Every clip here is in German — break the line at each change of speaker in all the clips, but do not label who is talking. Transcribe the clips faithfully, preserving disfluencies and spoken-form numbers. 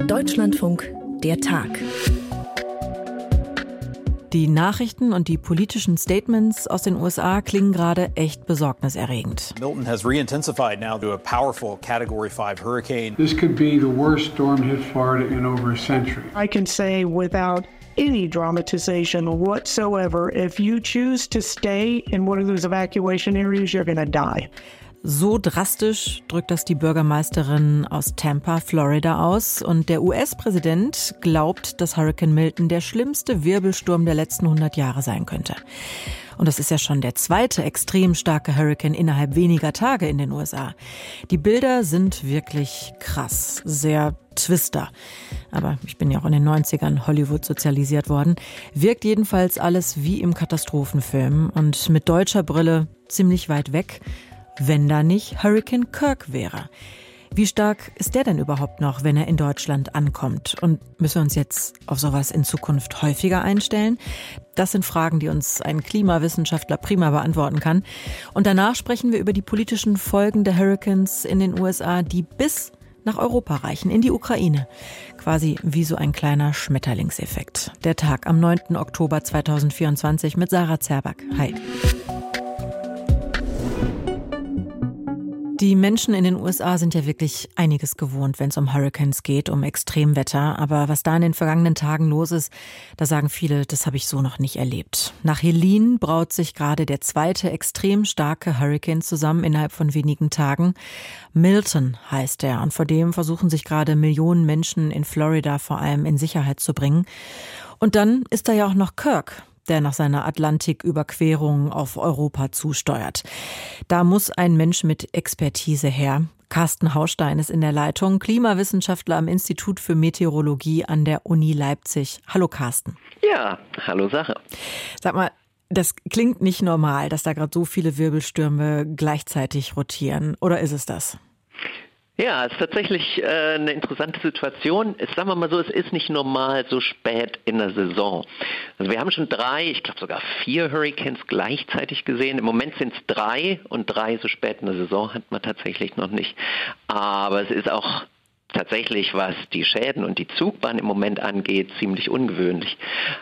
Deutschlandfunk, der Tag.
Die Nachrichten und die politischen Statements aus den U S A klingen gerade echt besorgniserregend.
Milton has re-intensified now to a powerful Category five hurricane.
This could be the worst storm hit Florida in over a century.
I can say without any dramatization whatsoever, if you choose to stay in one of those evacuation areas, you're gonna die.
So drastisch drückt das die Bürgermeisterin aus Tampa, Florida, aus. Und der U S-Präsident glaubt, dass Hurricane Milton der schlimmste Wirbelsturm der letzten hundert Jahre sein könnte. Und das ist ja schon der zweite extrem starke Hurricane innerhalb weniger Tage in den U S A. Die Bilder sind wirklich krass, sehr Twister. Aber ich bin ja auch in den neunzigern Hollywood sozialisiert worden. Wirkt jedenfalls alles wie im Katastrophenfilm und mit deutscher Brille ziemlich weit weg, wenn da nicht Hurricane Kirk wäre. Wie stark ist der denn überhaupt noch, wenn er in Deutschland ankommt? Und müssen wir uns jetzt auf sowas in Zukunft häufiger einstellen? Das sind Fragen, die uns ein Klimawissenschaftler prima beantworten kann. Und danach sprechen wir über die politischen Folgen der Hurricanes in den U S A, die bis nach Europa reichen, in die Ukraine. Quasi wie so ein kleiner Schmetterlingseffekt. Der Tag am neunten Oktober zweitausendvierundzwanzig mit Sarah Zerback. Hi. Die Menschen in den U S A sind ja wirklich einiges gewohnt, wenn es um Hurricanes geht, um Extremwetter. Aber was da in den vergangenen Tagen los ist, da sagen viele, das habe ich so noch nicht erlebt. Nach Helene braut sich gerade der zweite extrem starke Hurricane zusammen innerhalb von wenigen Tagen. Milton heißt er und vor dem versuchen sich gerade Millionen Menschen in Florida vor allem in Sicherheit zu bringen. Und dann ist da ja auch noch Kirk, der nach seiner Atlantiküberquerung auf Europa zusteuert. Da muss ein Mensch mit Expertise her. Carsten Haustein ist in der Leitung, Klimawissenschaftler am Institut für Meteorologie an der Uni Leipzig. Hallo Carsten.
Ja, hallo Sache.
Sag mal, das klingt nicht normal, dass da gerade so viele Wirbelstürme gleichzeitig rotieren. Oder ist es das?
Ja, es ist tatsächlich äh, eine interessante Situation. Es, sagen wir mal so, es ist nicht normal so spät in der Saison. Also wir haben schon drei, ich glaube sogar vier Hurricanes gleichzeitig gesehen. Im Moment sind es drei und drei so spät in der Saison hat man tatsächlich noch nicht. Aber es ist auch tatsächlich, was die Schäden und die Zugbahn im Moment angeht, ziemlich ungewöhnlich.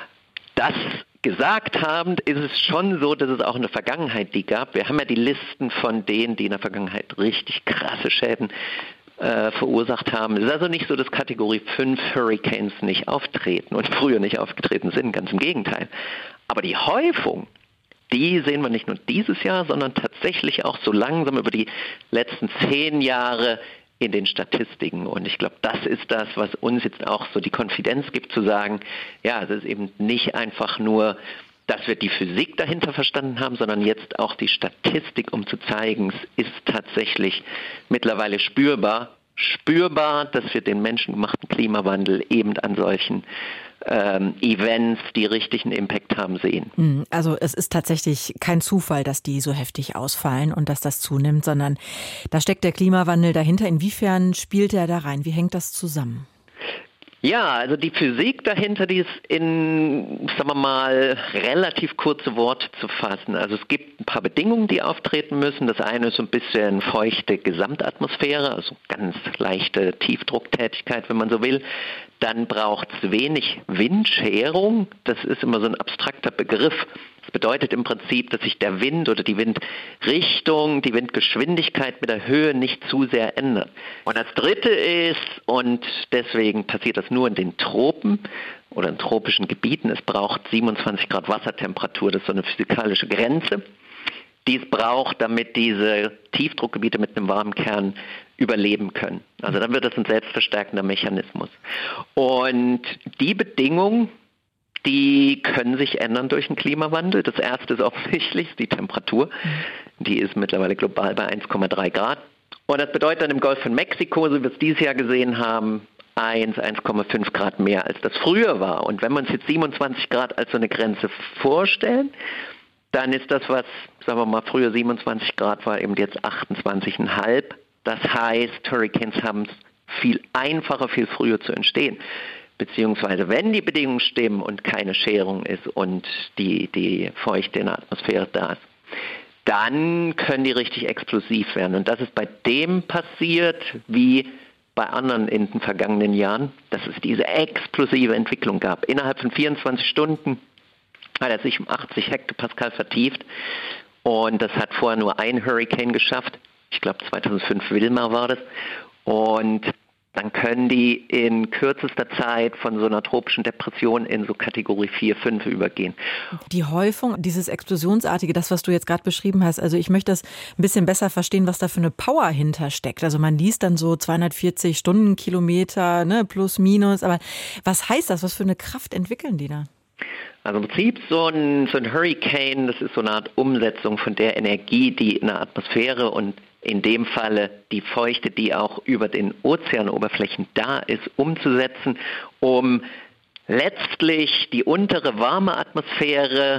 Das gesagt habend ist es schon so, dass es auch in der Vergangenheit die gab. Wir haben ja die Listen von denen, die in der Vergangenheit richtig krasse Schäden äh, verursacht haben. Es ist also nicht so, dass Kategorie fünf Hurricanes nicht auftreten und früher nicht aufgetreten sind, ganz im Gegenteil. Aber die Häufung, die sehen wir nicht nur dieses Jahr, sondern tatsächlich auch so langsam über die letzten zehn Jahre in den Statistiken. Und ich glaube, das ist das, was uns jetzt auch so die Konfidenz gibt, zu sagen, ja, es ist eben nicht einfach nur, dass wir die Physik dahinter verstanden haben, sondern jetzt auch die Statistik, um zu zeigen, es ist tatsächlich mittlerweile spürbar, spürbar, dass wir den menschengemachten Klimawandel eben an solchen ähm, Events, die richtigen Impact haben, sehen.
Also es ist tatsächlich kein Zufall, dass die so heftig ausfallen und dass das zunimmt, sondern da steckt der Klimawandel dahinter. Inwiefern spielt er da rein? Wie hängt das zusammen?
Ja, also die Physik dahinter, die ist in, sagen wir mal, relativ kurze Worte zu fassen. Also es gibt ein paar Bedingungen, die auftreten müssen. Das eine ist so ein bisschen feuchte Gesamtatmosphäre, also ganz leichte Tiefdrucktätigkeit, wenn man so will. Dann braucht es wenig Windscherung. Das ist immer so ein abstrakter Begriff. Das bedeutet im Prinzip, dass sich der Wind oder die Windrichtung, die Windgeschwindigkeit mit der Höhe nicht zu sehr ändert. Und das Dritte ist, und deswegen passiert das nur in den Tropen oder in tropischen Gebieten, es braucht siebenundzwanzig Grad Wassertemperatur, das ist so eine physikalische Grenze, die es braucht, damit diese Tiefdruckgebiete mit einem warmen Kern überleben können. Also dann wird das ein selbstverstärkender Mechanismus. Und die Bedingungen, die können sich ändern durch den Klimawandel. Das erste ist offensichtlich die Temperatur. Die ist mittlerweile global bei eins Komma drei Grad. Und das bedeutet dann im Golf von Mexiko, so wie wir es dieses Jahr gesehen haben, eins, eins Komma fünf Grad mehr, als das früher war. Und wenn wir uns jetzt siebenundzwanzig Grad als so eine Grenze vorstellen, dann ist das, was, sagen wir mal, früher siebenundzwanzig Grad war, eben jetzt achtundzwanzig Komma fünf. Das heißt, Hurricanes haben es viel einfacher, viel früher zu entstehen. Beziehungsweise, wenn die Bedingungen stimmen und keine Scherung ist und die, die Feuchte in der Atmosphäre da ist, dann können die richtig explosiv werden. Und das ist bei dem passiert, wie bei anderen in den vergangenen Jahren, dass es diese explosive Entwicklung gab. Innerhalb von vierundzwanzig Stunden hat er sich um achtzig Hektopascal vertieft und das hat vorher nur ein Hurricane geschafft. Ich glaube zweitausendfünf Wilma war das. Und dann können die in kürzester Zeit von so einer tropischen Depression in so Kategorie vier, fünf übergehen.
Die Häufung, dieses Explosionsartige, das, was du jetzt gerade beschrieben hast, also ich möchte das ein bisschen besser verstehen, was da für eine Power hintersteckt. Also man liest dann so zweihundertvierzig Stundenkilometer, ne, plus, minus, aber was heißt das? Was für eine Kraft entwickeln die da?
Also im Prinzip so ein, so ein Hurricane, das ist so eine Art Umsetzung von der Energie, die in der Atmosphäre und in dem Falle die Feuchte, die auch über den Ozeanoberflächen da ist, umzusetzen, um letztlich die untere warme Atmosphäre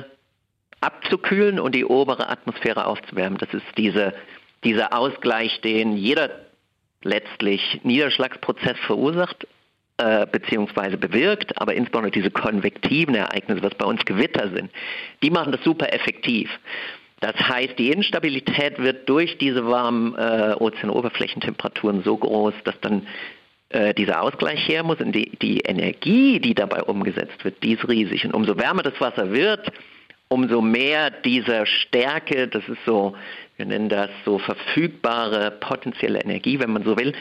abzukühlen und die obere Atmosphäre aufzuwärmen. Das ist diese, dieser Ausgleich, den jeder letztlich Niederschlagsprozess verursacht, äh, beziehungsweise bewirkt, aber insbesondere diese konvektiven Ereignisse, was bei uns Gewitter sind, die machen das super effektiv. Das heißt, die Instabilität wird durch diese warmen äh, Ozeanoberflächentemperaturen so groß, dass dann äh, dieser Ausgleich her muss und die, die Energie, die dabei umgesetzt wird, die ist riesig. Und umso wärmer das Wasser wird, umso mehr dieser Stärke, das ist so, wir nennen das so verfügbare potenzielle Energie, wenn man so will,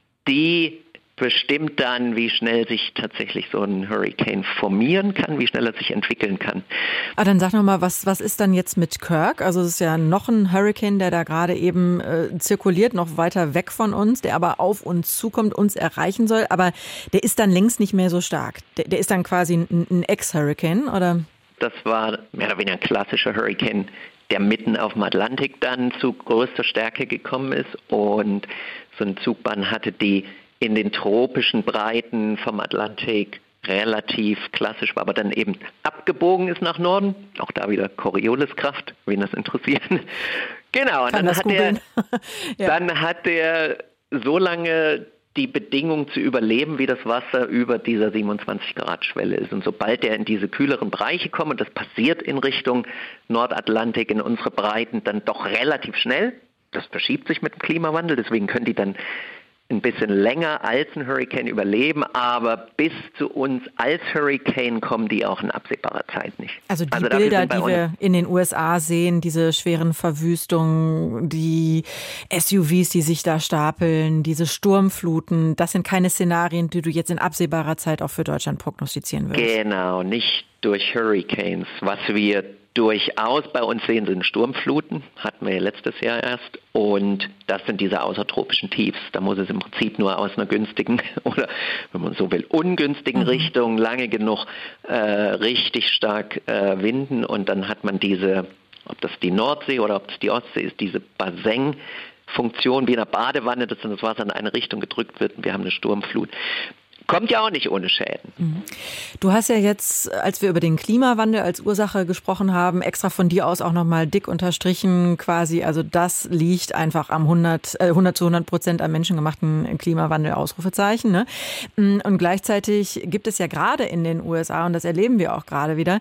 die bestimmt dann, wie schnell sich tatsächlich so ein Hurricane formieren kann, wie schnell er sich entwickeln kann.
Ah, dann sag nochmal, was, was ist dann jetzt mit Kirk? Also es ist ja noch ein Hurricane, der da gerade eben äh, zirkuliert, noch weiter weg von uns, der aber auf uns zukommt, uns erreichen soll. Aber der ist dann längst nicht mehr so stark. Der, der ist dann quasi ein, ein Ex-Hurricane, oder?
Das war mehr oder weniger ein klassischer Hurricane, der mitten auf dem Atlantik dann zu größter Stärke gekommen ist und so eine Zugbahn hatte, die in den tropischen Breiten vom Atlantik relativ klassisch war, aber dann eben abgebogen ist nach Norden. Auch da wieder Corioliskraft, wen das interessiert. Genau, und dann hat, der, ja. dann hat der so lange die Bedingung zu überleben, wie das Wasser über dieser siebenundzwanzig Grad Schwelle ist. Und sobald der in diese kühleren Bereiche kommt, und das passiert in Richtung Nordatlantik, in unsere Breiten, dann doch relativ schnell. Das verschiebt sich mit dem Klimawandel, deswegen können die dann ein bisschen länger als ein Hurricane überleben, aber bis zu uns als Hurricane kommen die auch in absehbarer Zeit nicht.
Also die also Bilder, die wir in den U S A sehen, diese schweren Verwüstungen, die S U Vs, die sich da stapeln, diese Sturmfluten, das sind keine Szenarien, die du jetzt in absehbarer Zeit auch für Deutschland prognostizieren würdest.
Genau, nicht durch Hurricanes. Was wir durchaus bei uns sehen, sind Sturmfluten, hatten wir ja letztes Jahr erst, und das sind diese außertropischen Tiefs. Da muss es im Prinzip nur aus einer günstigen oder, wenn man so will, ungünstigen mhm. Richtung lange genug äh, richtig stark äh, winden und dann hat man diese, ob das die Nordsee oder ob das die Ostsee ist, diese Bassin-Funktion wie in einer Badewanne, dass dann das Wasser in eine Richtung gedrückt wird und wir haben eine Sturmflut. Kommt ja auch nicht ohne Schäden.
Du hast ja jetzt, als wir über den Klimawandel als Ursache gesprochen haben, extra von dir aus auch nochmal dick unterstrichen quasi, also das liegt einfach am hundert, äh, hundert zu hundert Prozent am menschengemachten Klimawandel, Ausrufezeichen. Ne? Und gleichzeitig gibt es ja gerade in den U S A, und das erleben wir auch gerade wieder,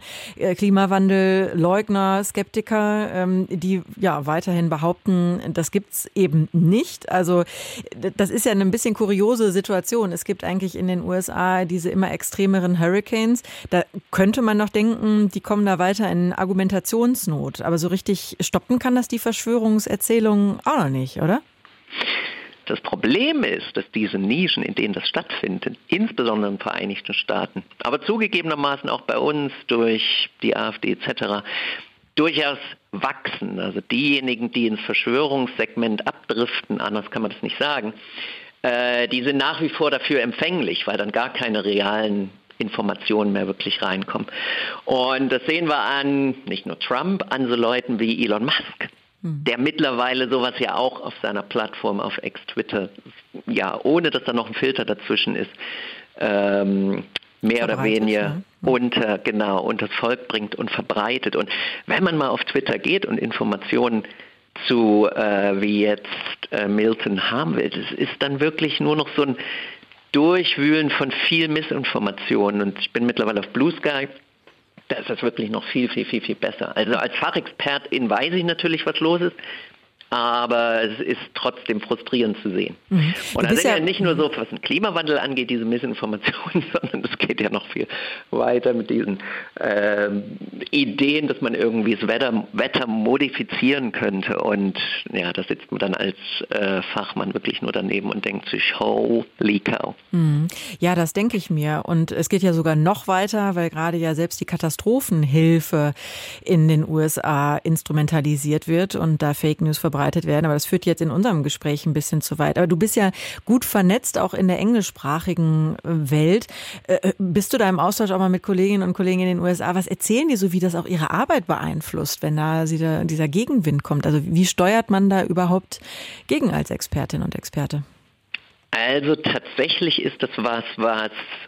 Klimawandelleugner, Skeptiker, ähm, die ja weiterhin behaupten, das gibt's eben nicht. Also das ist ja eine ein bisschen kuriose Situation. Es gibt eigentlich in den U S A diese immer extremeren Hurricanes. Da könnte man noch denken, die kommen da weiter in Argumentationsnot. Aber so richtig stoppen kann das die Verschwörungserzählung auch noch nicht, oder?
Das Problem ist, dass diese Nischen, in denen das stattfindet, insbesondere in den Vereinigten Staaten, aber zugegebenermaßen auch bei uns durch die AfD et cetera, durchaus wachsen. Also diejenigen, die ins Verschwörungssegment abdriften, anders kann man das nicht sagen, äh, die sind nach wie vor dafür empfänglich, weil dann gar keine realen Informationen mehr wirklich reinkommen. Und das sehen wir an nicht nur Trump, an so Leuten wie Elon Musk, der mittlerweile sowas ja auch auf seiner Plattform auf Ex-Twitter, ja, ohne dass da noch ein Filter dazwischen ist, ähm, mehr oder weniger ja. unter, genau, unter das Volk bringt und verbreitet. Und wenn man mal auf Twitter geht und Informationen zu, äh, wie jetzt äh, Milton haben will, das ist dann wirklich nur noch so ein Durchwühlen von viel Missinformationen. Und ich bin mittlerweile auf Blue Sky. Da ist das wirklich noch viel, viel, viel, viel besser. Also als Fachexpertin weiß ich natürlich, was los ist. aber es ist trotzdem frustrierend zu sehen. Mhm. Und das sind ja, ja nicht nur so, was den Klimawandel angeht, diese Missinformationen, sondern es geht ja noch viel weiter mit diesen äh, Ideen, dass man irgendwie das Wetter, Wetter modifizieren könnte. Und ja, da sitzt man dann als äh, Fachmann wirklich nur daneben und denkt sich, holy cow.
Mhm. Ja, das denke ich mir. Und es geht ja sogar noch weiter, weil gerade ja selbst die Katastrophenhilfe in den U S A instrumentalisiert wird und da Fake News verbreitet werden. Aber das führt jetzt in unserem Gespräch ein bisschen zu weit. Aber du bist ja gut vernetzt, auch in der englischsprachigen Welt. Bist du da im Austausch auch mal mit Kolleginnen und Kollegen in den U S A? Was erzählen die so, wie das auch ihre Arbeit beeinflusst, wenn da dieser Gegenwind kommt? Also wie steuert man da überhaupt gegen als Expertin und Experte?
Also tatsächlich ist das was, was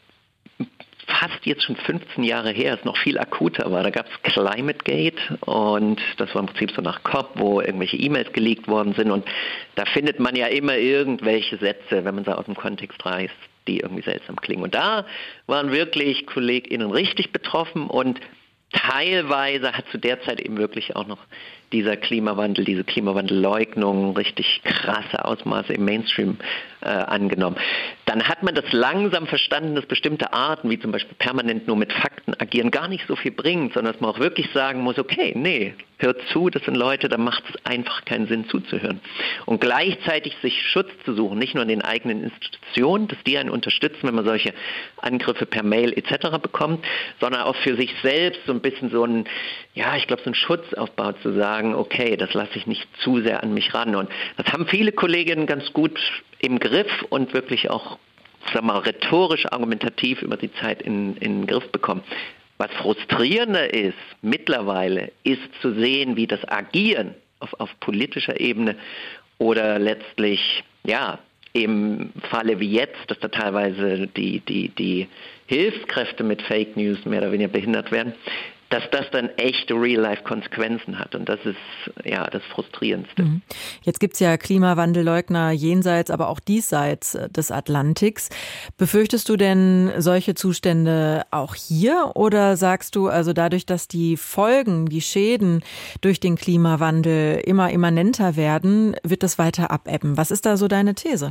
fast jetzt schon fünfzehn Jahre her, ist noch viel akuter war. Da gab es ClimateGate und das war im Prinzip so nach COP, wo irgendwelche E-Mails geleakt worden sind und da findet man ja immer irgendwelche Sätze, wenn man sie aus dem Kontext reißt, die irgendwie seltsam klingen. Und da waren wirklich KollegInnen richtig betroffen und teilweise hat zu der Zeit eben wirklich auch noch dieser Klimawandel, diese Klimawandelleugnung richtig krasse Ausmaße im Mainstream äh, angenommen. Dann hat man das langsam verstanden, dass bestimmte Arten, wie zum Beispiel permanent nur mit Fakten agieren, gar nicht so viel bringt, sondern dass man auch wirklich sagen muss, okay, nee, hört zu, das sind Leute, da macht es einfach keinen Sinn zuzuhören. Und gleichzeitig sich Schutz zu suchen, nicht nur in den eigenen Institutionen, dass die einen unterstützen, wenn man solche Angriffe per Mail et cetera bekommt, sondern auch für sich selbst so ein bisschen so ein, ja, ich glaube, so ein Schutzaufbau zu sagen, okay, das lasse ich nicht zu sehr an mich ran. Und das haben viele Kolleginnen ganz gut im Griff und wirklich auch, sagen wir mal, rhetorisch, argumentativ über die Zeit in, in den Griff bekommen. Was frustrierender ist mittlerweile, ist zu sehen, wie das Agieren auf, auf politischer Ebene oder letztlich, ja, im Falle wie jetzt, dass da teilweise die, die, die Hilfskräfte mit Fake News mehr oder weniger behindert werden, dass das dann echte Real-Life-Konsequenzen hat. Und das ist ja das Frustrierendste.
Jetzt gibt es ja Klimawandelleugner jenseits, aber auch diesseits des Atlantiks. Befürchtest du denn solche Zustände auch hier? Oder sagst du, also dadurch, dass die Folgen, die Schäden durch den Klimawandel immer immanenter werden, wird das weiter abebben? Was ist da so deine These?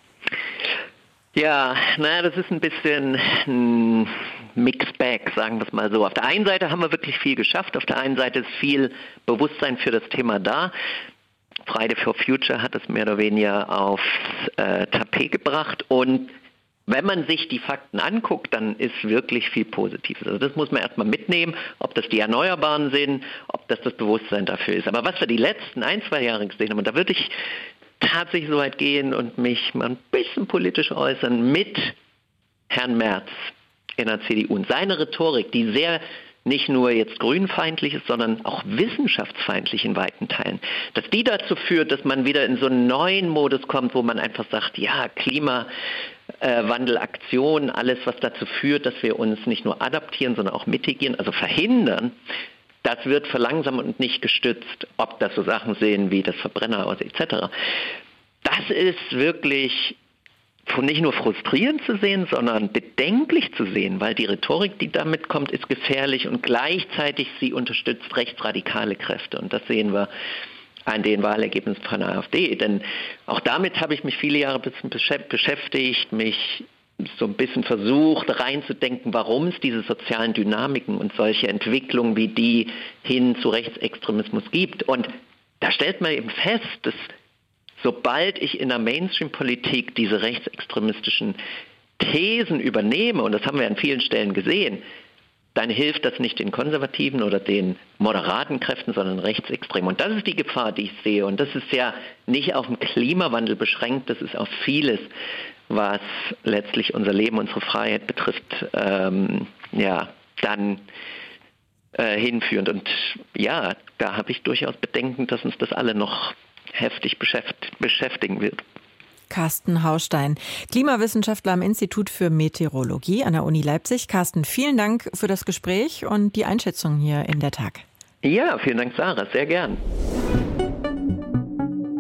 Ja, naja, das ist ein bisschen ein Mixed Bag, sagen wir es mal so. Auf der einen Seite haben wir wirklich viel geschafft, auf der einen Seite ist viel Bewusstsein für das Thema da. Friday for Future hat es mehr oder weniger aufs äh, Tapet gebracht und wenn man sich die Fakten anguckt, dann ist wirklich viel Positives. Also das muss man erstmal mitnehmen, ob das die Erneuerbaren sind, ob das das Bewusstsein dafür ist. Aber was wir die letzten ein, zwei Jahre gesehen haben, und da würde ich tatsächlich so weit gehen und mich mal ein bisschen politisch äußern mit Herrn Merz in der C D U und seine Rhetorik, die sehr nicht nur jetzt grünfeindlich ist, sondern auch wissenschaftsfeindlich in weiten Teilen, dass die dazu führt, dass man wieder in so einen neuen Modus kommt, wo man einfach sagt, ja, Klimawandelaktion, alles, was dazu führt, dass wir uns nicht nur adaptieren, sondern auch mitigieren, also verhindern, das wird verlangsamt und nicht gestützt, ob das so Sachen sehen wie das Verbrenner aus et cetera. Das ist wirklich nicht nur frustrierend zu sehen, sondern bedenklich zu sehen, weil die Rhetorik, die damit kommt, ist gefährlich und gleichzeitig sie unterstützt rechtsradikale Kräfte. Und das sehen wir an den Wahlergebnissen von der AfD. Denn auch damit habe ich mich viele Jahre ein bisschen beschäftigt, mich so ein bisschen versucht reinzudenken, warum es diese sozialen Dynamiken und solche Entwicklungen wie die hin zu Rechtsextremismus gibt. Und da stellt man eben fest, dass sobald ich in der Mainstream-Politik diese rechtsextremistischen Thesen übernehme, und das haben wir an vielen Stellen gesehen, dann hilft das nicht den konservativen oder den moderaten Kräften, sondern rechtsextremen. Und das ist die Gefahr, die ich sehe. Und das ist ja nicht auf den Klimawandel beschränkt, das ist auf vieles, was letztlich unser Leben, unsere Freiheit betrifft, ähm, ja, dann äh, hinführend. Und ja, da habe ich durchaus Bedenken, dass uns das alle noch heftig beschäft- beschäftigen wird.
Carsten Haustein, Klimawissenschaftler am Institut für Meteorologie an der Uni Leipzig. Carsten, vielen Dank für das Gespräch und die Einschätzung hier in der Tag.
Ja, vielen Dank, Sarah, sehr gern.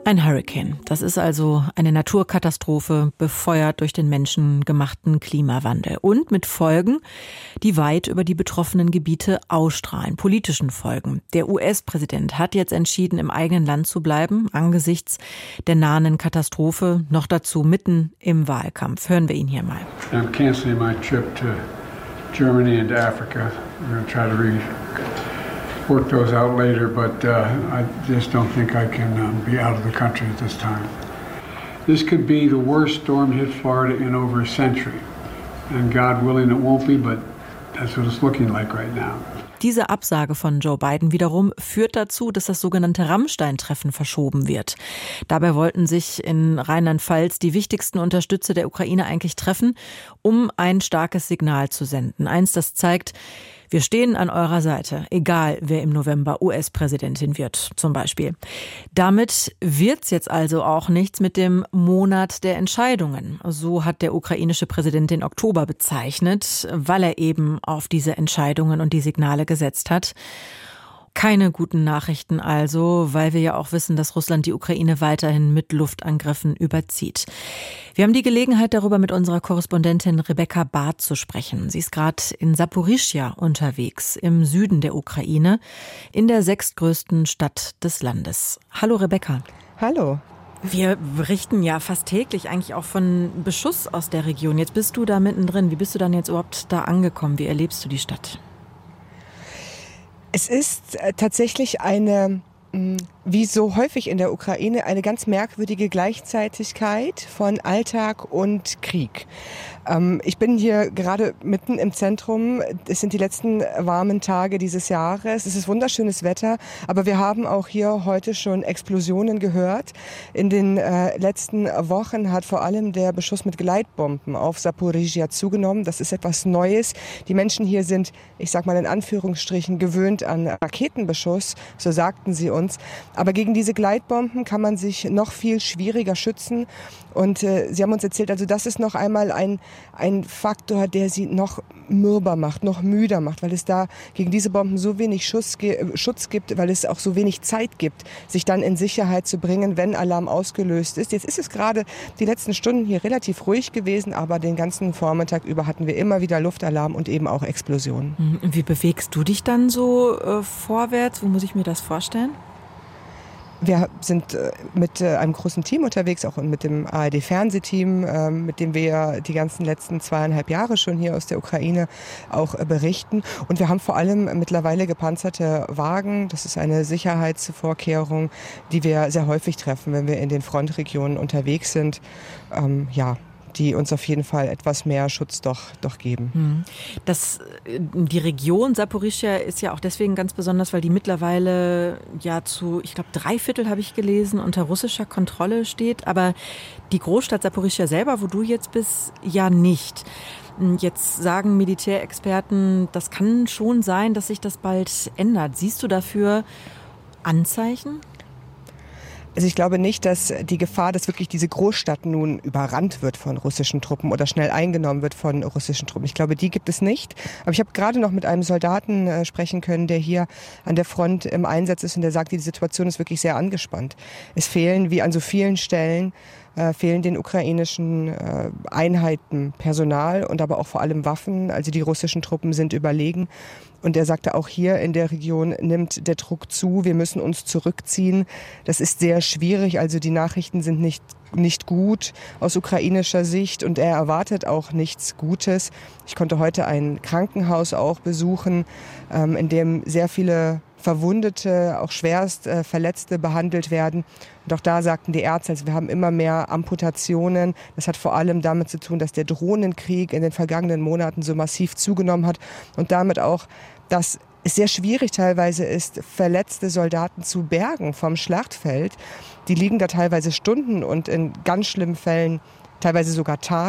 Ein Hurrikan, das ist also eine Naturkatastrophe, befeuert durch den menschengemachten Klimawandel und mit Folgen, die weit über die betroffenen Gebiete ausstrahlen, politischen Folgen. Der U S-Präsident hat jetzt entschieden, im eigenen Land zu bleiben, angesichts der nahenden Katastrophe, noch dazu mitten im Wahlkampf. Hören wir ihn hier mal.
I'm canceling my trip to Germany and Africa. We're going to try to read. Work those out later, but uh, I just don't think I can um, be out of the country at this time. This could be the worst storm hit Florida in over a century. And God willing, it won't be, but that's what it's looking like right now.
Diese Absage von Joe Biden wiederum führt dazu, dass das sogenannte Rammstein-Treffen verschoben wird. Dabei wollten sich in Rheinland-Pfalz die wichtigsten Unterstützer der Ukraine eigentlich treffen, um ein starkes Signal zu senden. Eins, das zeigt, wir stehen an eurer Seite, egal wer im November U S-Präsidentin wird, zum Beispiel. Damit wird's jetzt also auch nichts mit dem Monat der Entscheidungen. So hat der ukrainische Präsident den Oktober bezeichnet, weil er eben auf diese Entscheidungen und die Signale gesetzt hat. Keine guten Nachrichten also, weil wir ja auch wissen, dass Russland die Ukraine weiterhin mit Luftangriffen überzieht. Wir haben die Gelegenheit, darüber mit unserer Korrespondentin Rebecca Barth zu sprechen. Sie ist gerade in Saporischschja unterwegs, im Süden der Ukraine, in der sechstgrößten Stadt des Landes. Hallo Rebecca.
Hallo.
Wir berichten ja fast täglich eigentlich auch von Beschuss aus der Region. Jetzt bist du da mittendrin. Wie bist du dann jetzt überhaupt da angekommen? Wie erlebst du die Stadt?
Es ist tatsächlich eine, wie so häufig in der Ukraine, eine ganz merkwürdige Gleichzeitigkeit von Alltag und Krieg. Ich bin hier gerade mitten im Zentrum. Es sind die letzten warmen Tage dieses Jahres. Es ist wunderschönes Wetter, aber wir haben auch hier heute schon Explosionen gehört. In den äh, letzten Wochen hat vor allem der Beschuss mit Gleitbomben auf Saporischschja zugenommen. Das ist etwas Neues. Die Menschen hier sind, ich sag mal in Anführungsstrichen, gewöhnt an Raketenbeschuss, so sagten sie uns. Aber gegen diese Gleitbomben kann man sich noch viel schwieriger schützen. Und äh, sie haben uns erzählt, also das ist noch einmal ein, ein Faktor, der sie noch mürber macht, noch müder macht, weil es da gegen diese Bomben so wenig Schuss, ge- Schutz gibt, weil es auch so wenig Zeit gibt, sich dann in Sicherheit zu bringen, wenn Alarm ausgelöst ist. Jetzt ist es gerade die letzten Stunden hier relativ ruhig gewesen, aber den ganzen Vormittag über hatten wir immer wieder Luftalarm und eben auch Explosionen.
Wie bewegst du dich dann so äh, vorwärts? Wo muss ich mir das vorstellen?
Wir sind mit einem großen Team unterwegs, auch mit dem A R D-Fernsehteam, mit dem wir die ganzen letzten zweieinhalb Jahre schon hier aus der Ukraine auch berichten. Und wir haben vor allem mittlerweile gepanzerte Wagen. Das ist eine Sicherheitsvorkehrung, die wir sehr häufig treffen, wenn wir in den Frontregionen unterwegs sind. Ähm, ja. die uns auf jeden Fall etwas mehr Schutz doch, doch geben.
Das, die Region Saporischschja ist ja auch deswegen ganz besonders, weil die mittlerweile ja zu, ich glaube, drei Viertel habe ich gelesen, unter russischer Kontrolle steht. Aber die Großstadt Saporischschja selber, wo du jetzt bist, ja nicht. Jetzt sagen Militärexperten, das kann schon sein, dass sich das bald ändert. Siehst du dafür Anzeichen?
Also ich glaube nicht, dass die Gefahr, dass wirklich diese Großstadt nun überrannt wird von russischen Truppen oder schnell eingenommen wird von russischen Truppen. Ich glaube, die gibt es nicht. Aber ich habe gerade noch mit einem Soldaten äh, sprechen können, der hier an der Front im Einsatz ist und der sagt, die Situation ist wirklich sehr angespannt. Es fehlen, wie an so vielen Stellen, äh, fehlen den ukrainischen äh, Einheiten Personal und aber auch vor allem Waffen. Also die russischen Truppen sind überlegen. Und er sagte, auch hier in der Region nimmt der Druck zu. Wir müssen uns zurückziehen. Das ist sehr schwierig. Also die Nachrichten sind nicht, nicht gut aus ukrainischer Sicht und er erwartet auch nichts Gutes. Ich konnte heute ein Krankenhaus auch besuchen, ähm, in dem sehr viele Verwundete, auch schwerst äh, Verletzte behandelt werden. Und auch da sagten die Ärzte, also wir haben immer mehr Amputationen. Das hat vor allem damit zu tun, dass der Drohnenkrieg in den vergangenen Monaten so massiv zugenommen hat und damit auch, dass es sehr schwierig teilweise ist, verletzte Soldaten zu bergen vom Schlachtfeld. Die liegen da teilweise Stunden und in ganz schlimmen Fällen teilweise sogar Tage.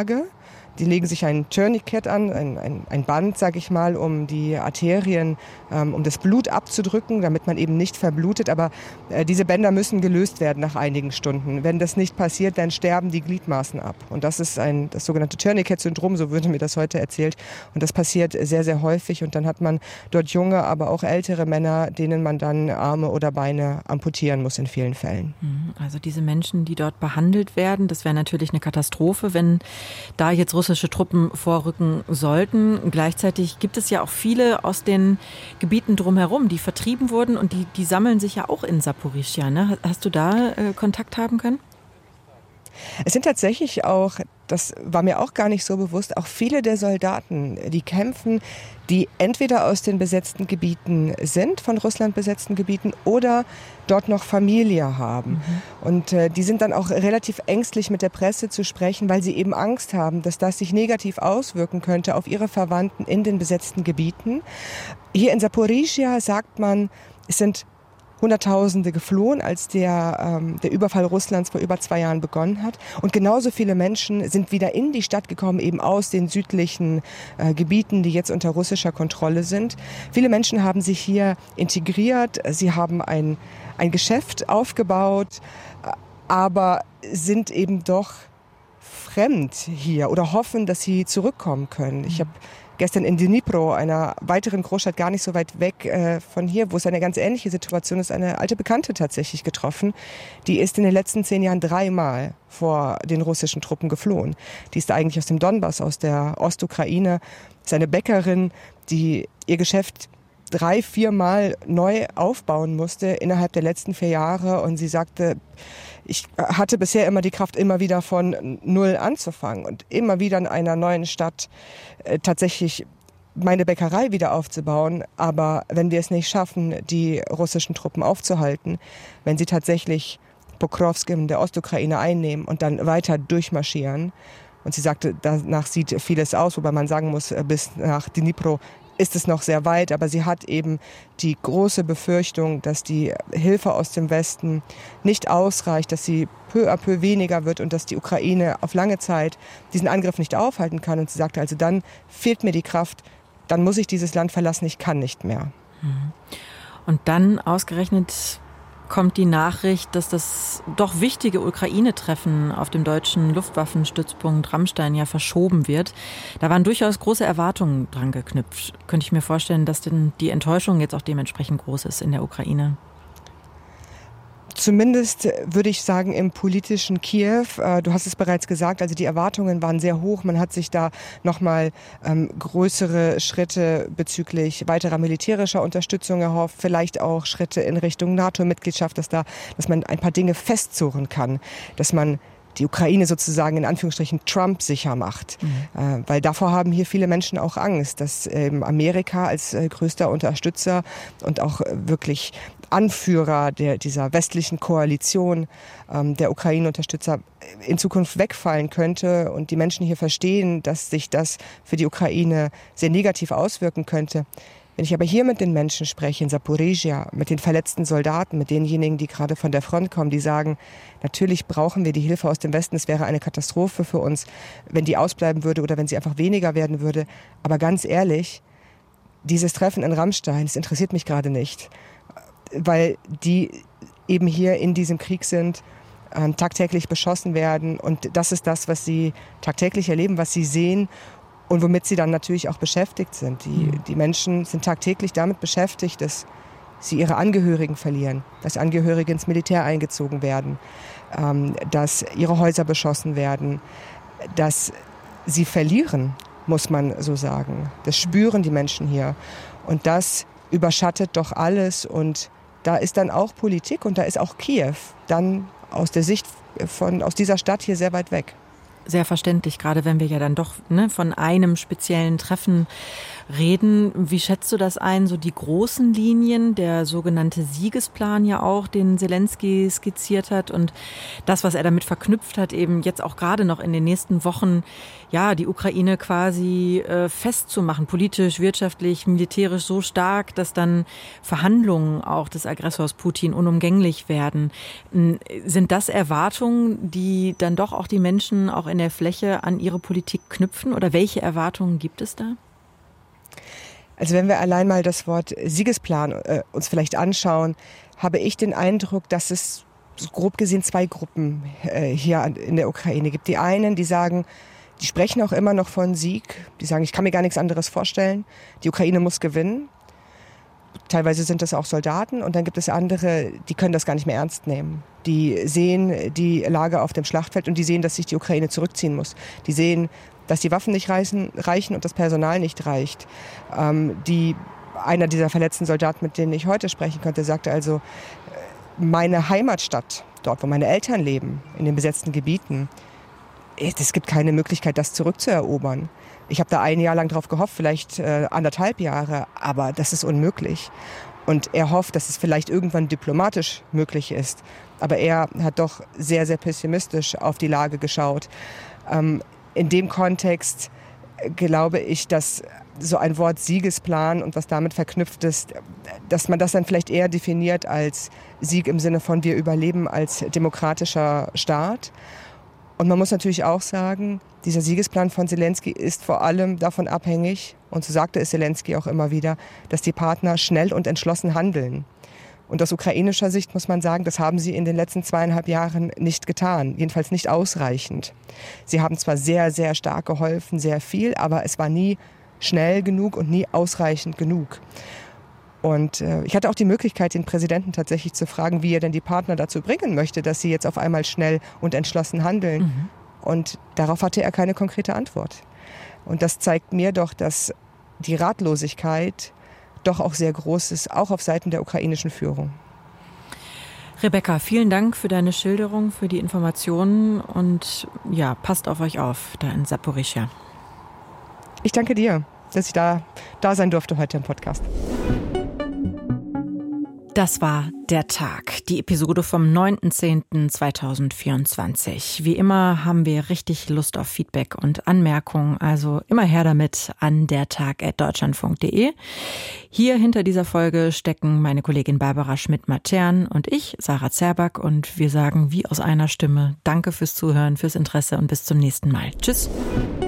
Die legen sich ein Tourniquet an, ein, ein, ein Band, sage ich mal, um die Arterien, ähm, um das Blut abzudrücken, damit man eben nicht verblutet. Aber äh, diese Bänder müssen gelöst werden nach einigen Stunden. Wenn das nicht passiert, dann sterben die Gliedmaßen ab. Und das ist ein, das sogenannte Tourniquet-Syndrom, so wurde mir das heute erzählt. Und das passiert sehr, sehr häufig. Und dann hat man dort junge, aber auch ältere Männer, denen man dann Arme oder Beine amputieren muss in vielen Fällen.
Also diese Menschen, die dort behandelt werden, das wäre natürlich eine Katastrophe, wenn da jetzt russische Truppen vorrücken sollten. Gleichzeitig gibt es ja auch viele aus den Gebieten drumherum, die vertrieben wurden und die, die sammeln sich ja auch in Saporischschja. Ne? Hast du da äh, Kontakt haben können?
Es sind tatsächlich auch, das war mir auch gar nicht so bewusst, auch viele der Soldaten, die kämpfen, die entweder aus den besetzten Gebieten sind, von Russland besetzten Gebieten, oder dort noch Familie haben. Mhm. Und äh, die sind dann auch relativ ängstlich mit der Presse zu sprechen, weil sie eben Angst haben, dass das sich negativ auswirken könnte auf ihre Verwandten in den besetzten Gebieten. Hier in Saporischschja sagt man, es sind Hunderttausende geflohen, als der, ähm, der Überfall Russlands vor über zwei Jahren begonnen hat. Und genauso viele Menschen sind wieder in die Stadt gekommen, eben aus den südlichen äh, Gebieten, die jetzt unter russischer Kontrolle sind. Viele Menschen haben sich hier integriert, sie haben ein, ein Geschäft aufgebaut, aber sind eben doch fremd hier oder hoffen, dass sie zurückkommen können. Ich habe gestern in Dnipro, einer weiteren Großstadt gar nicht so weit weg äh, von hier, wo es eine ganz ähnliche Situation ist, eine alte Bekannte tatsächlich getroffen. Die ist in den letzten zehn Jahren dreimal vor den russischen Truppen geflohen. Die ist eigentlich aus dem Donbass, aus der Ostukraine. Ist eine Bäckerin, die ihr Geschäft drei, viermal neu aufbauen musste innerhalb der letzten vier Jahre. Und sie sagte, ich hatte bisher immer die Kraft, immer wieder von Null anzufangen und immer wieder in einer neuen Stadt äh, tatsächlich meine Bäckerei wieder aufzubauen. Aber wenn wir es nicht schaffen, die russischen Truppen aufzuhalten, wenn sie tatsächlich Pokrovsk in der Ostukraine einnehmen und dann weiter durchmarschieren, und sie sagte, danach sieht vieles aus, wobei man sagen muss, bis nach Dnipro ist es noch sehr weit, aber sie hat eben die große Befürchtung, dass die Hilfe aus dem Westen nicht ausreicht, dass sie peu à peu weniger wird und dass die Ukraine auf lange Zeit diesen Angriff nicht aufhalten kann. Und sie sagte, also dann fehlt mir die Kraft, dann muss ich dieses Land verlassen, ich kann nicht mehr.
Und dann ausgerechnet kommt die Nachricht, dass das doch wichtige Ukraine-Treffen auf dem deutschen Luftwaffenstützpunkt Ramstein ja verschoben wird. Da waren durchaus große Erwartungen dran geknüpft. Könnte ich mir vorstellen, dass denn die Enttäuschung jetzt auch dementsprechend groß ist in der Ukraine?
Zumindest würde ich sagen im politischen Kiew. Du hast es bereits gesagt, also die Erwartungen waren sehr hoch. Man hat sich da nochmal ähm, größere Schritte bezüglich weiterer militärischer Unterstützung erhofft, vielleicht auch Schritte in Richtung NATO-Mitgliedschaft, dass da, dass man ein paar Dinge festzurren kann, dass man die Ukraine sozusagen in Anführungsstrichen Trump sicher macht. Mhm. Äh, weil davor haben hier viele Menschen auch Angst, dass ähm, Amerika als äh, größter Unterstützer und auch äh, wirklich Anführer der, dieser westlichen Koalition ähm, der Ukraine-Unterstützer in Zukunft wegfallen könnte und die Menschen hier verstehen, dass sich das für die Ukraine sehr negativ auswirken könnte. Wenn ich aber hier mit den Menschen spreche, in Saporischschja, mit den verletzten Soldaten, mit denjenigen, die gerade von der Front kommen, die sagen, natürlich brauchen wir die Hilfe aus dem Westen, es wäre eine Katastrophe für uns, wenn die ausbleiben würde oder wenn sie einfach weniger werden würde. Aber ganz ehrlich, dieses Treffen in Ramstein, das interessiert mich gerade nicht, weil die eben hier in diesem Krieg sind, äh, tagtäglich beschossen werden. Und das ist das, was sie tagtäglich erleben, was sie sehen und womit sie dann natürlich auch beschäftigt sind. Die, die Menschen sind tagtäglich damit beschäftigt, dass sie ihre Angehörigen verlieren, dass Angehörige ins Militär eingezogen werden, ähm, dass ihre Häuser beschossen werden, dass sie verlieren, muss man so sagen. Das spüren die Menschen hier. Und das überschattet doch alles und da ist dann auch Politik und da ist auch Kiew dann aus der Sicht von, aus dieser Stadt hier sehr weit weg.
Sehr verständlich, gerade wenn wir ja dann doch ne, von einem speziellen Treffen reden. Wie schätzt du das ein, so die großen Linien, der sogenannte Siegesplan ja auch, den Selenskyj skizziert hat und das, was er damit verknüpft hat, eben jetzt auch gerade noch in den nächsten Wochen, ja, die Ukraine quasi äh, festzumachen, politisch, wirtschaftlich, militärisch so stark, dass dann Verhandlungen auch des Aggressors Putin unumgänglich werden. Sind das Erwartungen, die dann doch auch die Menschen auch in der Fläche an ihre Politik knüpfen? Oder welche Erwartungen gibt es da?
Also wenn wir allein mal das Wort Siegesplan äh, uns vielleicht anschauen, habe ich den Eindruck, dass es so grob gesehen zwei Gruppen äh, hier in der Ukraine gibt. Die einen, die sagen, die sprechen auch immer noch von Sieg. Die sagen, ich kann mir gar nichts anderes vorstellen. Die Ukraine muss gewinnen. Teilweise sind das auch Soldaten. Und dann gibt es andere, die können das gar nicht mehr ernst nehmen. Die sehen die Lage auf dem Schlachtfeld und die sehen, dass sich die Ukraine zurückziehen muss. Die sehen, dass die Waffen nicht reichen, reichen und das Personal nicht reicht. Ähm, die, einer dieser verletzten Soldaten, mit denen ich heute sprechen konnte, sagte also, meine Heimatstadt, dort wo meine Eltern leben, in den besetzten Gebieten, es gibt keine Möglichkeit, das zurückzuerobern. Ich habe da ein Jahr lang drauf gehofft, vielleicht äh, anderthalb Jahre, aber das ist unmöglich. Und er hofft, dass es vielleicht irgendwann diplomatisch möglich ist. Aber er hat doch sehr, sehr pessimistisch auf die Lage geschaut. Ähm, in dem Kontext glaube ich, dass so ein Wort Siegesplan und was damit verknüpft ist, dass man das dann vielleicht eher definiert als Sieg im Sinne von wir überleben als demokratischer Staat. Und man muss natürlich auch sagen, dieser Siegesplan von Selenskyj ist vor allem davon abhängig, und so sagte es Selenskyj auch immer wieder, dass die Partner schnell und entschlossen handeln. Und aus ukrainischer Sicht muss man sagen, das haben sie in den letzten zweieinhalb Jahren nicht getan, jedenfalls nicht ausreichend. Sie haben zwar sehr, sehr stark geholfen, sehr viel, aber es war nie schnell genug und nie ausreichend genug. Und äh, ich hatte auch die Möglichkeit, den Präsidenten tatsächlich zu fragen, wie er denn die Partner dazu bringen möchte, dass sie jetzt auf einmal schnell und entschlossen handeln. Mhm. Und darauf hatte er keine konkrete Antwort. Und das zeigt mir doch, dass die Ratlosigkeit doch auch sehr groß ist, auch auf Seiten der ukrainischen Führung.
Rebecca, vielen Dank für deine Schilderung, für die Informationen und ja, passt auf euch auf, da in Saporischschja.
Ich danke dir, dass ich da, da sein durfte heute im Podcast.
Das war der Tag, die Episode vom neunten zehnten zweitausendvierundzwanzig. Wie immer haben wir richtig Lust auf Feedback und Anmerkungen, also immer her damit an dertag at deutschlandfunk punkt de. Hier hinter dieser Folge stecken meine Kollegin Barbara Schmidt-Matern und ich, Sarah Zerback, und wir sagen wie aus einer Stimme Danke fürs Zuhören, fürs Interesse und bis zum nächsten Mal. Tschüss.